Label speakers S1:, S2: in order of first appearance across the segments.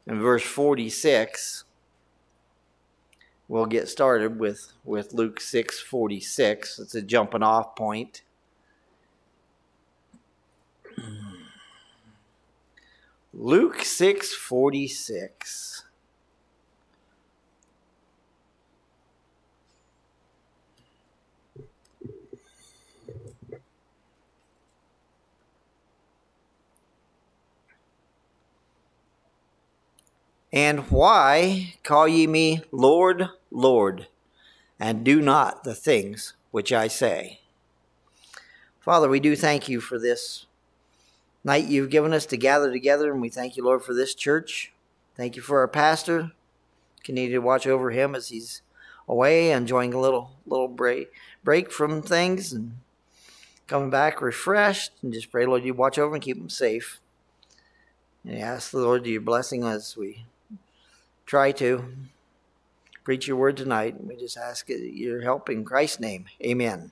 S1: in verse 46. We'll get started with Luke 6:46. It's a jumping off point. Luke 6:46. And why call ye me Lord, Lord, and do not the things which I say? Father, we do thank you for this night you've given us to gather together, and we thank you, Lord, for this church. Thank you for our pastor. Continue to watch over him as he's away, enjoying a little break from things and coming back refreshed. And just pray, Lord, you watch over and keep him safe. And ask the Lord your blessing as we try to preach your word tonight. We just ask your help in Christ's name. Amen.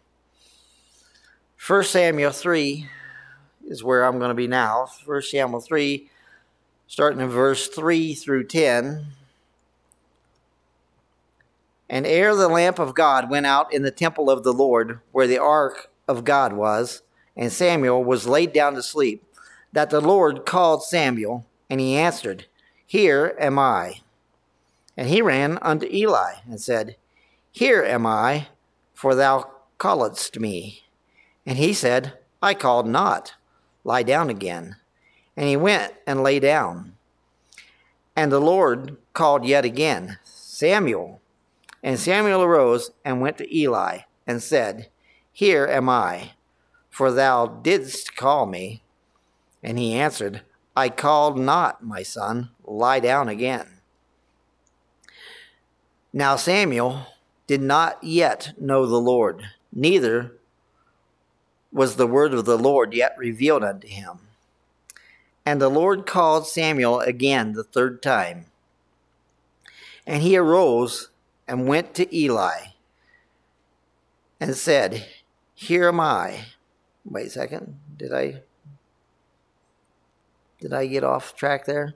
S1: 1 Samuel 3 is where I'm going to be now. 1 Samuel 3, starting in verse 3 through 10. And ere the lamp of God went out in the temple of the Lord, where the ark of God was, and Samuel was laid down to sleep, that the Lord called Samuel, and he answered, Here am I. And he ran unto Eli, and said, Here am I, for thou calledst me. And he said, I called not. Lie down again. And he went and lay down. And the Lord called yet again, Samuel. And Samuel arose and went to Eli, and said, Here am I, for thou didst call me. And he answered, I called not, my son. Lie down again. Now Samuel did not yet know the Lord, neither was the word of the Lord yet revealed unto him. And the Lord called Samuel again the third time. And he arose and went to Eli and said, Here am I. Wait a second. Did I get off track there?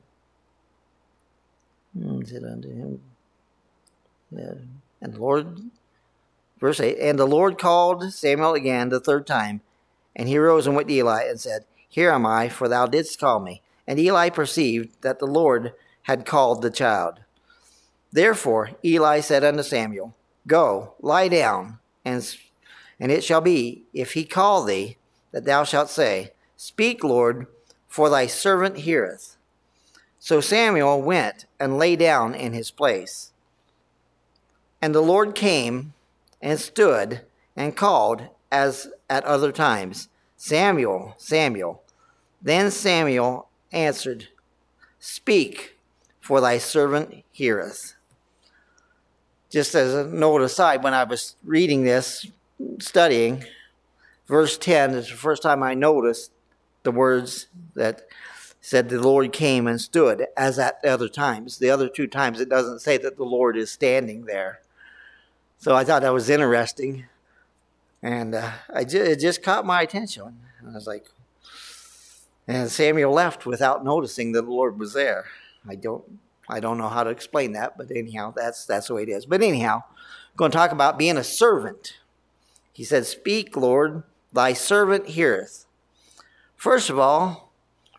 S1: Said unto him. Yeah. And the Lord, verse 8, and the Lord called Samuel again the third time, and he arose and went to Eli and said, Here am I, for thou didst call me. And Eli perceived that the Lord had called the child. Therefore Eli said unto Samuel, Go, lie down, and it shall be, if he call thee, that thou shalt say, Speak, Lord, for thy servant heareth. So Samuel went and lay down in his place. And the Lord came and stood and called as at other times, Samuel, Samuel. Then Samuel answered, Speak, for thy servant heareth. Just as a note aside, when I was reading this, studying, verse 10 is the first time I noticed the words that said the Lord came and stood, as at the other times. The other two times it doesn't say that the Lord is standing there. So I thought that was interesting. And it just caught my attention. I was like, and Samuel left without noticing that the Lord was there. I don't know how to explain that, but anyhow, that's the way it is. But anyhow, I'm going to talk about being a servant. He said, Speak, Lord, thy servant heareth. First of all,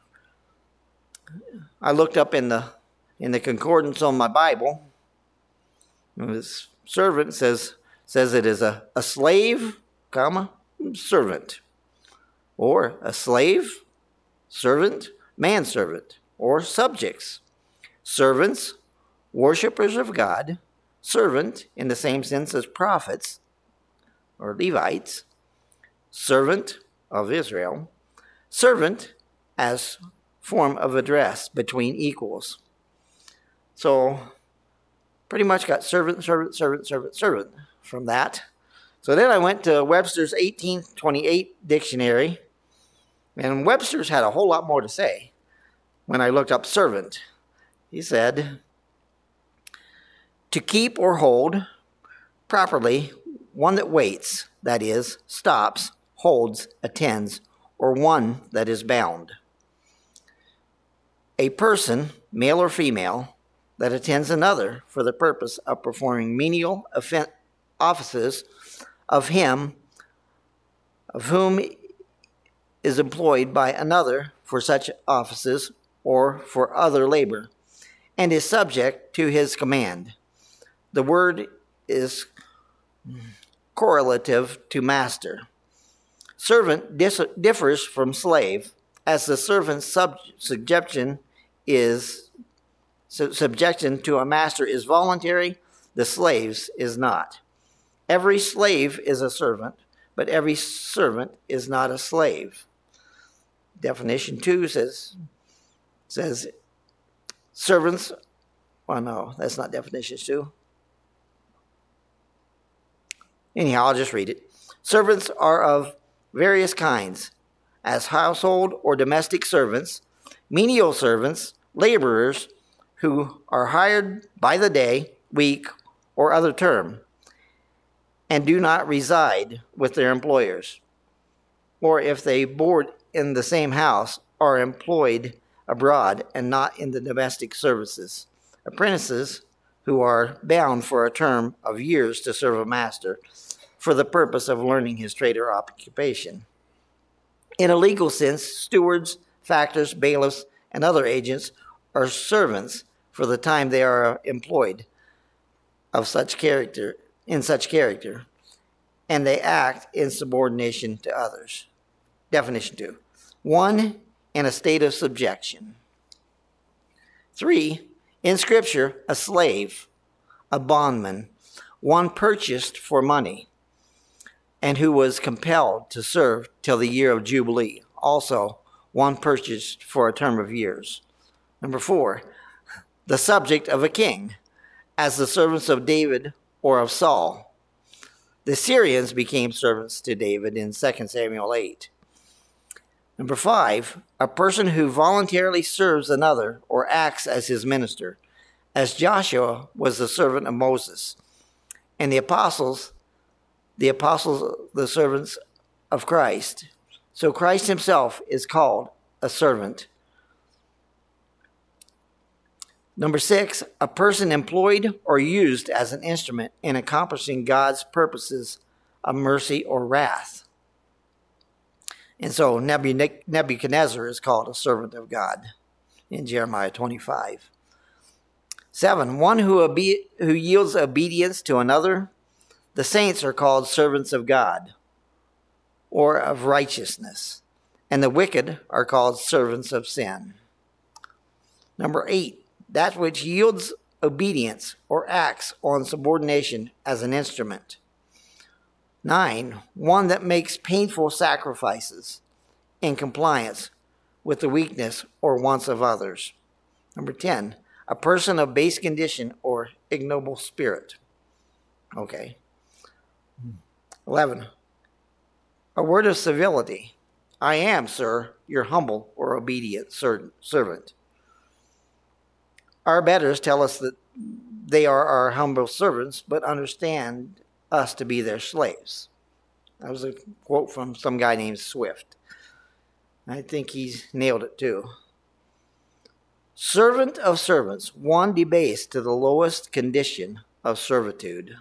S1: I looked up in the concordance on my Bible. This servant says it is a slave, comma, servant. Or a slave, servant, manservant, or subjects. Servants, worshipers of God. Servant, in the same sense as prophets or Levites. Servant of Israel. Servant as form of address between equals. So, pretty much got servant from that. So then I went to Webster's 1828 dictionary, and Webster's had a whole lot more to say when I looked up servant. He said, to keep or hold properly one that waits, that is, stops, holds, attends, or one that is bound. A person male or female, that attends another for the purpose of performing menial offices of him of whom is employed by another for such offices or for other labor, and is subject to his command. The word is correlative to master. Servant differs from slave, as the servant's subjection to a master is voluntary, the slave's is not. Every slave is a servant, but every servant is not a slave. Definition 2 says servants, well, no, that's not definition 2. Anyhow, I'll just read it. Servants are of various kinds, as household or domestic servants, menial servants, laborers who are hired by the day, week, or other term, and do not reside with their employers, or if they board in the same house, are employed abroad and not in the domestic services. Apprentices who are bound for a term of years to serve a master for the purpose of learning his trade or occupation. In a legal sense, stewards, factors, bailiffs, and other agents are servants for the time they are employed in such character, and they act in subordination to others. Definition 2. 1, in a state of subjection. 3, in Scripture, a slave, a bondman, one purchased for money, and who was compelled to serve till the year of Jubilee. Also, one purchased for a term of years. Number 4, the subject of a king, as the servants of David or of Saul. The Syrians became servants to David in 2 Samuel 8. Number 5, a person who voluntarily serves another or acts as his minister, as Joshua was the servant of Moses, and the apostles, the servants of Christ. So Christ himself is called a servant. Number 6, a person employed or used as an instrument in accomplishing God's purposes of mercy or wrath. And so Nebuchadnezzar is called a servant of God in Jeremiah 25. 7, one who yields obedience to another. The saints are called servants of God or of righteousness, and the wicked are called servants of sin. Number 8, that which yields obedience or acts on subordination as an instrument. 9, one that makes painful sacrifices in compliance with the weakness or wants of others. Number 10, a person of base condition or ignoble spirit. Okay. 11, a word of civility. I am, sir, your humble or obedient servant. Our betters tell us that they are our humble servants, but understand us to be their slaves. That was a quote from some guy named Swift. I think he's nailed it too. Servant of servants, one debased to the lowest condition of servitude.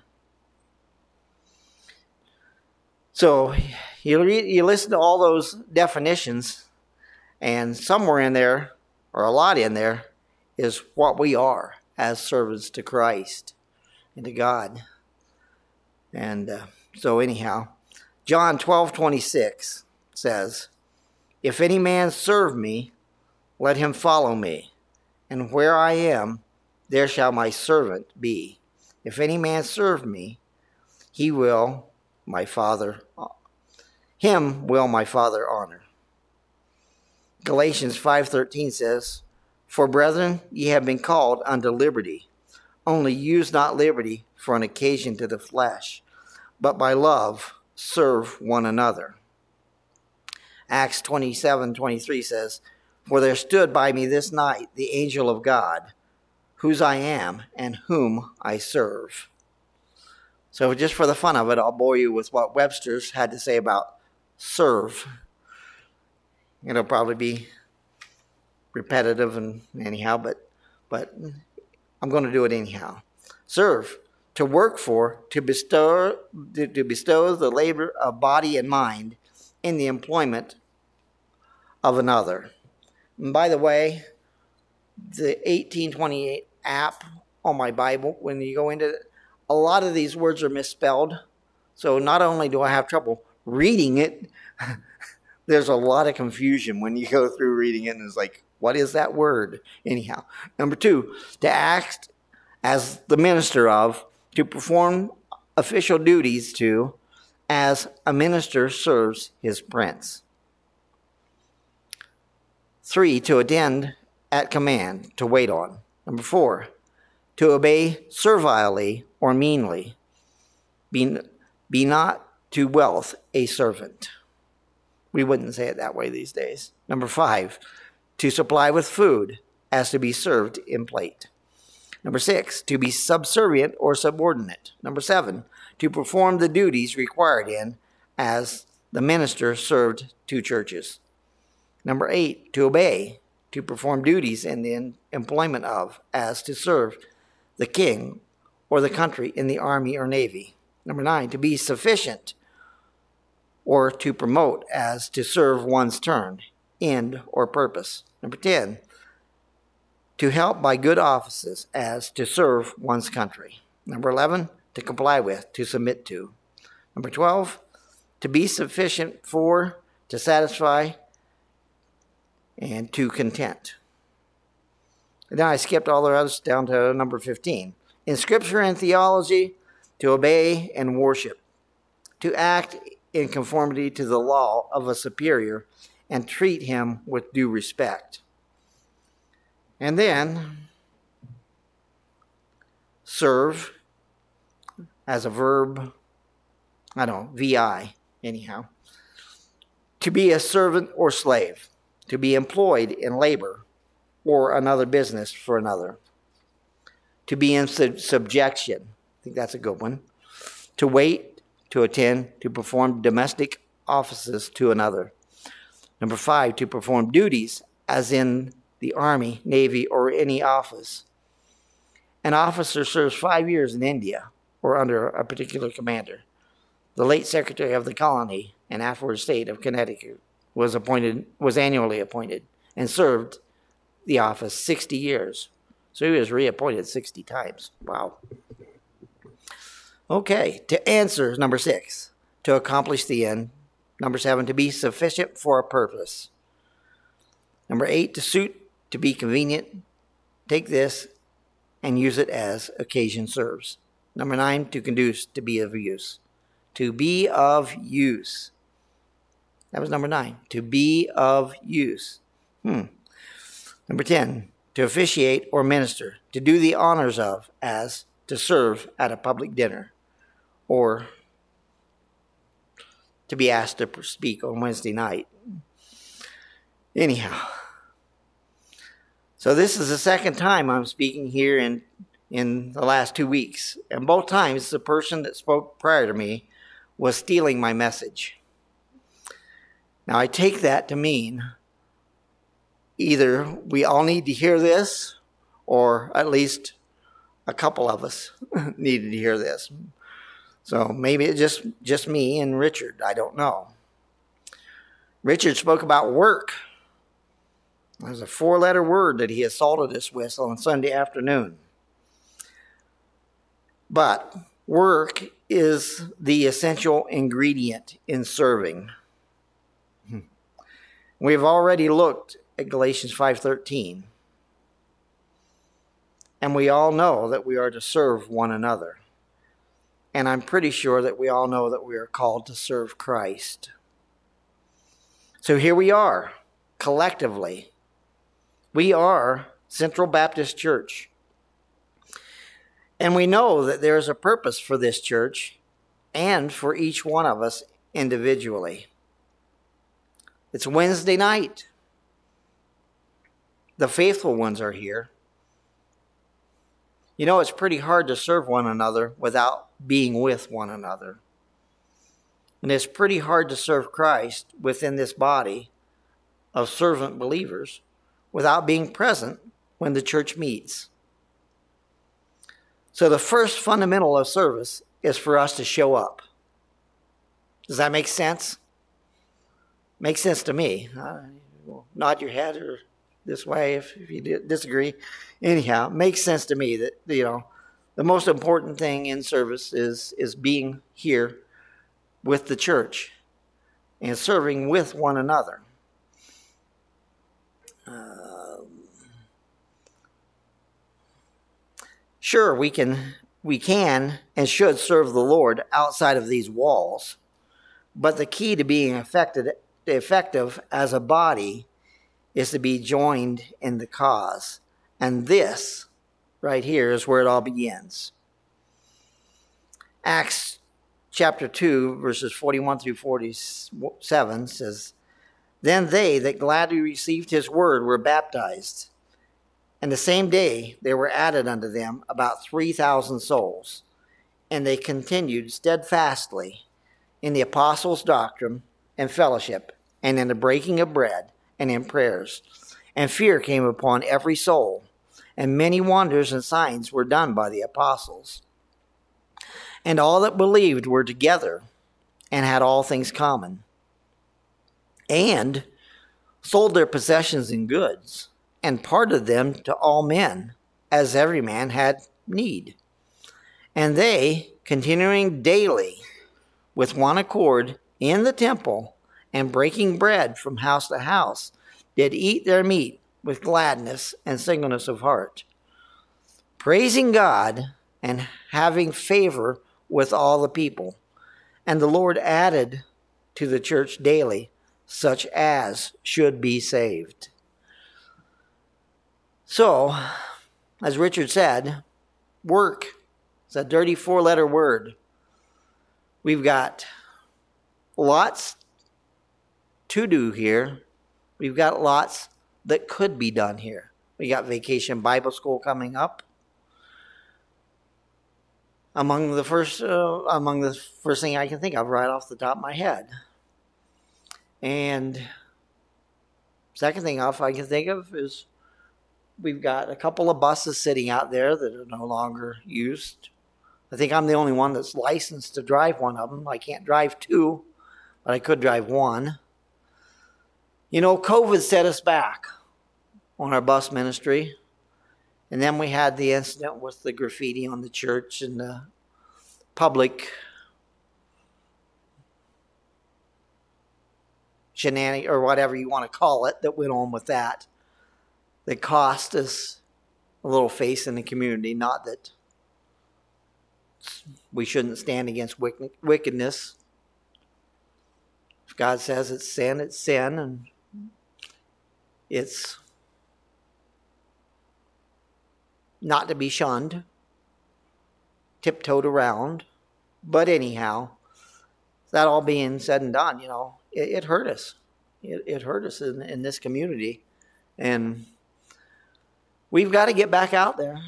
S1: So you listen to all those definitions, and somewhere in there, or a lot in there, is what we are as servants to Christ and to God. And so anyhow, John 12:26 says, if any man serve me, let him follow me, and where I am, there shall my servant be. If any man serve me, him will my Father honor. Galatians 5:13 says, for brethren, ye have been called unto liberty. Only use not liberty for an occasion to the flesh, but by love serve one another. Acts 27:23 says, for there stood by me this night the angel of God, whose I am and whom I serve. So just for the fun of it, I'll bore you with what Webster's had to say about serve. It'll probably be repetitive and anyhow, but but I'm going to do it anyhow. Serve, to work for, to bestow the labor of body and mind in the employment of another. And by the way, the 1828 app on my Bible, when you go into it, a lot of these words are misspelled. So not only do I have trouble reading it, there's a lot of confusion when you go through reading it, and it's like, what is that word? Anyhow. Number 2, to act as the minister of, to perform official duties to, as a minister serves his prince. 3, to attend at command, to wait on. Number 4, to obey servilely or meanly. Be not to wealth a servant. We wouldn't say it that way these days. Number 5, to supply with food as to be served in plate. Number 6, to be subservient or subordinate. Number 7, to perform the duties required in as the minister served 2 churches. Number 8, to obey, to perform duties in the employment of, as to serve the king or the country in the army or navy. Number 9, to be sufficient or to promote as to serve one's turn, end, or purpose. Number 10, to help by good offices as to serve one's country. Number 11, to comply with, to submit to. Number 12, to be sufficient for, to satisfy, and to content. And then I skipped all the others down to number 15. In Scripture and theology, to obey and worship, to act in conformity to the law of a superior and treat him with due respect. And then, serve as a verb, VI, anyhow. To be a servant or slave, to be employed in labor or another business for another. To be in subjection, I think that's a good one. To wait, to attend, to perform domestic offices to another. Number 5, to perform duties as in the Army, Navy, or any office. An officer serves 5 years in India or under a particular commander. The late Secretary of the Colony and afterward State of Connecticut was annually appointed and served the office 60 years. So he was reappointed 60 times. Wow. Okay, to answer, number 6, to accomplish the end. Number 7, to be sufficient for a purpose. Number 8, to suit, to be convenient. Take this and use it as occasion serves. Number 9, to conduce, to be of use. To be of use. That was number 9, to be of use. Number 10, to officiate or minister, to do the honors of, as to serve at a public dinner, or to be asked to speak on Wednesday night. Anyhow, so this is the second time I'm speaking here in the last 2 weeks, and both times the person that spoke prior to me was stealing my message. Now I take that to mean either we all need to hear this, or at least a couple of us needed to hear this. So maybe it's just me and Richard. I don't know. Richard spoke about work. There's a 4-letter word that he assaulted us with on Sunday afternoon. But work is the essential ingredient in serving. We've already looked at Galatians 5:13. And we all know that we are to serve one another. And I'm pretty sure that we all know that we are called to serve Christ. So here we are, collectively. We are Central Baptist Church. And we know that there is a purpose for this church and for each one of us individually. It's Wednesday night. The faithful ones are here. You know, it's pretty hard to serve one another without being with one another. And it's pretty hard to serve Christ within this body of servant believers without being present when the church meets. So the first fundamental of service is for us to show up. Does that make sense? Makes sense to me. Nod your head or this way if you disagree. Anyhow, it makes sense to me that, the most important thing in service is being here with the church and serving with one another. Sure, we can and should serve the Lord outside of these walls, but the key to being effective as a body is to be joined in the cause. And this right here is where it all begins. Acts chapter 2, verses 41 through 47 says, "Then they that gladly received his word were baptized. And the same day there were added unto them about 3,000 souls. And they continued steadfastly in the apostles' doctrine and fellowship, and in the breaking of bread, and in prayers. And fear came upon every soul, and many wonders and signs were done by the apostles. And all that believed were together, and had all things common, and sold their possessions and goods, and parted them to all men, as every man had need. And they, continuing daily with one accord in the temple, and breaking bread from house to house, did eat their meat with gladness and singleness of heart, praising God and having favor with all the people. And the Lord added to the church daily such as should be saved." So, as Richard said, work is a dirty 4-letter word. We've got lots to do here. We've got lots that could be done here. We got Vacation Bible School coming up. Among the first thing I can think of right off the top of my head. And second thing I can think of is we've got a couple of buses sitting out there that are no longer used. I think I'm the only one that's licensed to drive one of them. I can't drive two, but I could drive one. COVID set us back on our bus ministry. And then we had the incident with the graffiti on the church and the public shenanigans, or whatever you want to call it, that went on with that. That cost us a little face in the community. Not that we shouldn't stand against wickedness. If God says it's sin, and it's not to be shunned, tiptoed around. But anyhow, that all being said and done, it hurt us. It hurt us in this community. And we've got to get back out there.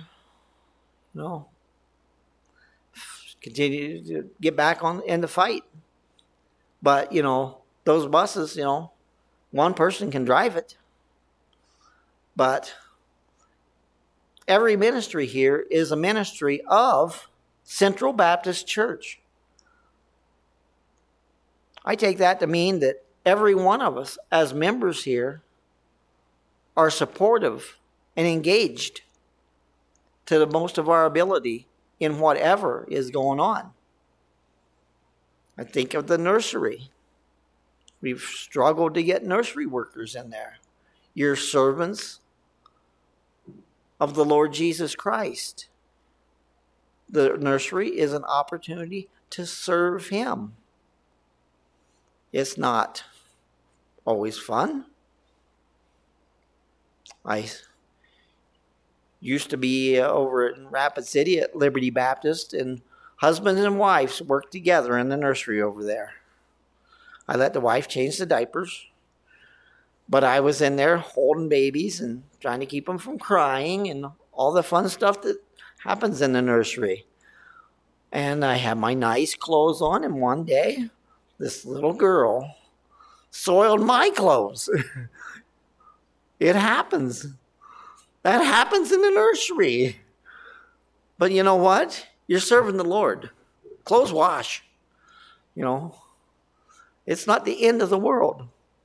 S1: Continue to get back in the fight. But, those buses, one person can drive it. But every ministry here is a ministry of Central Baptist Church. I take that to mean that every one of us as members here are supportive and engaged to the most of our ability in whatever is going on. I think of the nursery. We've struggled to get nursery workers in there. You're servants of the Lord Jesus Christ. The nursery is an opportunity to serve Him. It's not always fun. I used to be over in Rapid City at Liberty Baptist, and husbands and wives worked together in the nursery over there. I let the wife change the diapers, but I was in there holding babies and trying to keep them from crying and all the fun stuff that happens in the nursery. And I had my nice clothes on, and one day, this little girl soiled my clothes. It happens. That happens in the nursery. But you know what? You're serving the Lord. Clothes wash. It's not the end of the world.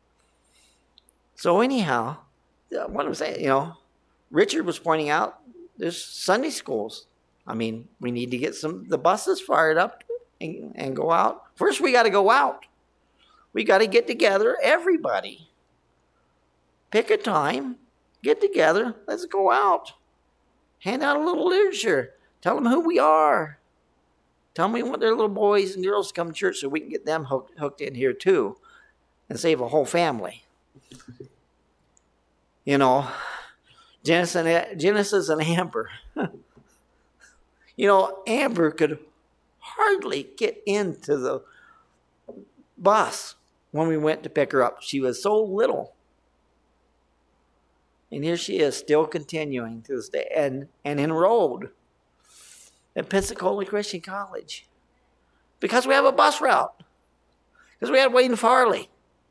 S1: So anyhow, what I'm saying, Richard was pointing out there's Sunday schools. I mean, we need to get the buses fired up and go out. First, we got to go out. We got to get together, everybody. Pick a time, get together, let's go out. Hand out a little literature. Tell them who we are. Tell them we want their little boys and girls to come to church so we can get them hooked in here too and save a whole family. Genesis and Amber. Amber could hardly get into the bus when we went to pick her up. She was so little. And here she is still continuing to this day and enrolled at Pensacola Christian College because we have a bus route. Because we had Wayne Farley.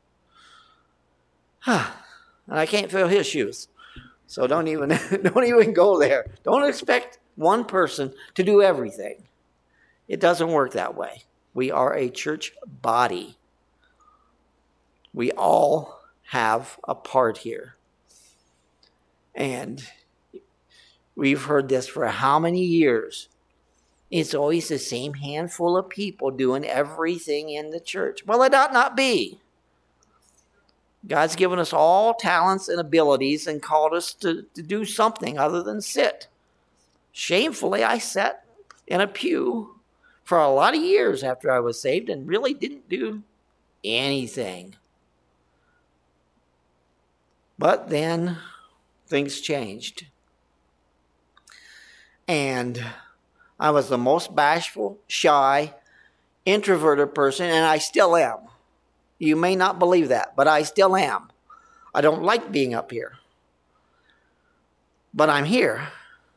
S1: And I can't fill his shoes. So don't even go there. Don't expect one person to do everything. It doesn't work that way. We are a church body. We all have a part here. And we've heard this for how many years? It's always the same handful of people doing everything in the church. Well, it ought not be. God's given us all talents and abilities and called us to do something other than sit. Shamefully, I sat in a pew for a lot of years after I was saved and really didn't do anything. But then things changed. And I was the most bashful, shy, introverted person, and I still am. You may not believe that, but I still am. I don't like being up here. But I'm here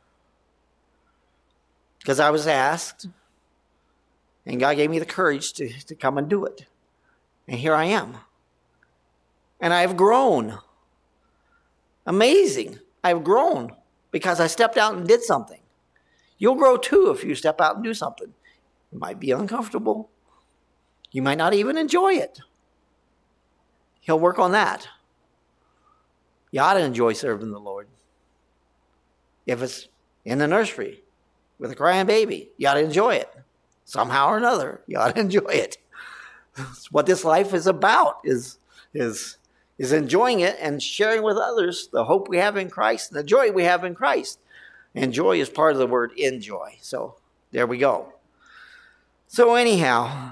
S1: because I was asked, and God gave me the courage to come and do it. And here I am. And I've grown. Amazing. I've grown because I stepped out and did something. You'll grow too if you step out and do something. It might be uncomfortable. You might not even enjoy it. He'll work on that. You ought to enjoy serving the Lord. If it's in the nursery with a crying baby, you ought to enjoy it. Somehow or another, you ought to enjoy it. That's what this life is about, is enjoying it and sharing with others the hope we have in Christ and the joy we have in Christ. And joy is part of the word enjoy. So there we go. So anyhow,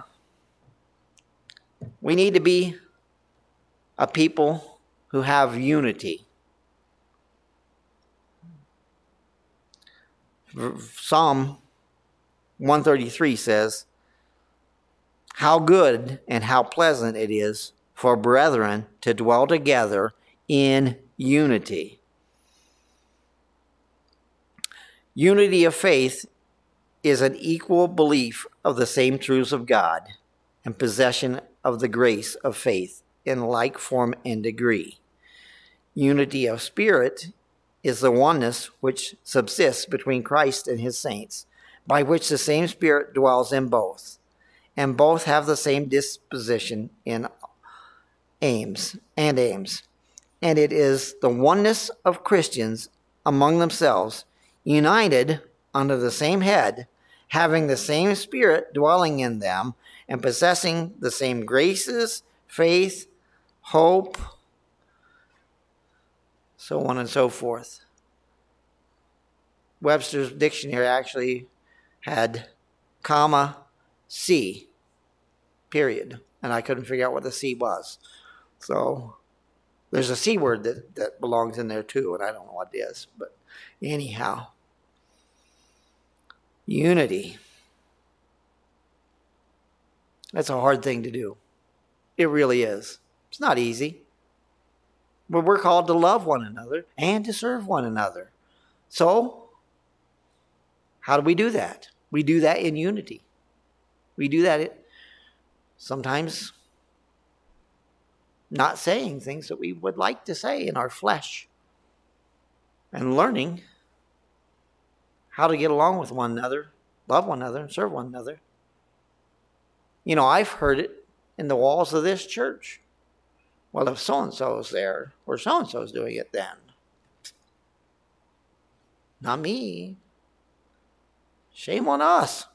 S1: we need to be a people who have unity. Psalm 133 says, "How good and how pleasant it is for brethren to dwell together in unity." Unity of faith is an equal belief of the same truths of God and possession of the grace of faith in like form and degree. Unity of spirit is the oneness which subsists between Christ and his saints, by which the same Spirit dwells in both, and both have the same disposition in aims. And it is the oneness of Christians among themselves, united under the same head, having the same Spirit dwelling in them, and possessing the same graces, faith, hope, so on and so forth. Webster's dictionary actually had comma C, period. And I couldn't figure out what the C was. So there's a C word that belongs in there too, and I don't know what it is. But anyhow, unity. That's a hard thing to do. It really is. It's not easy. But we're called to love one another and to serve one another. So, how do we do that? We do that in unity. We do that sometimes not saying things that we would like to say in our flesh. and learning how to get along with one another, love one another, and serve one another. You know, I've heard it in the walls of this church. Well, if so-and-so is there, or so-and-so is doing it then. Not me. Shame on us.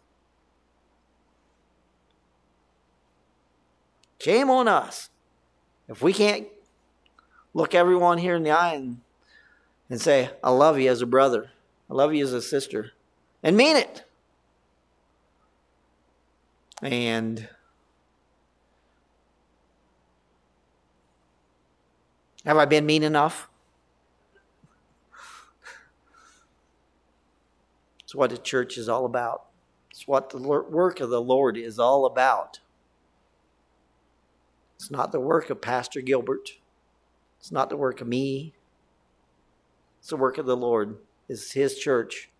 S1: Shame on us. If we can't look everyone here in the eye and say, I love you as a brother. I love you as a sister. And mean it. And have I been mean enough? It's what the church is all about. It's what the work of the Lord is all about. It's not the work of Pastor Gilbert. It's not the work of me. It's the work of the Lord. It's His church.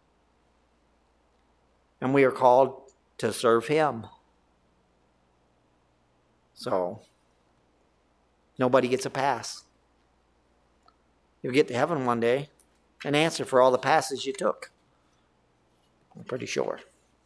S1: And we are called to serve Him. So, nobody gets a pass. You'll get to heaven one day and answer for all the passes you took. I'm pretty sure.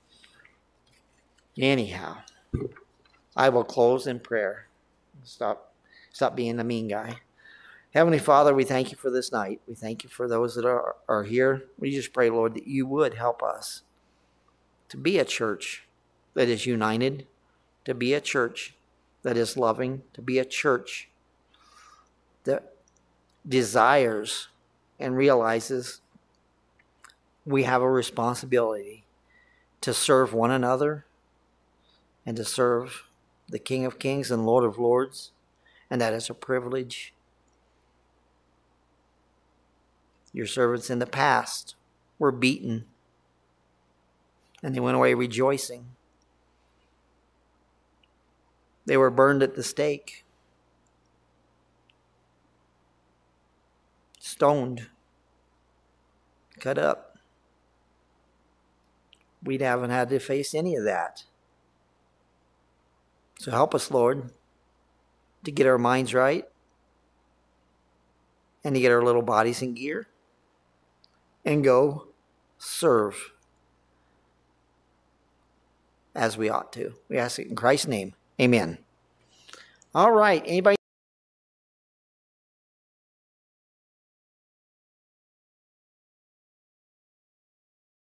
S1: Anyhow, I will close in prayer. Stop being the mean guy. Heavenly Father, we thank you for this night. We thank you for those that are here. We just pray, Lord, that you would help us to be a church that is united, to be a church that is loving, to be a church that desires and realizes we have a responsibility to serve one another and to serve the King of Kings and Lord of Lords, and that is a privilege. Your servants in the past were beaten, and they went away rejoicing. They were burned at the stake, stoned, cut up. We haven't had to face any of that. So help us, Lord, to get our minds right and to get our little bodies in gear and go serve as we ought to. We ask it in Christ's name. Amen. All right. Anybody?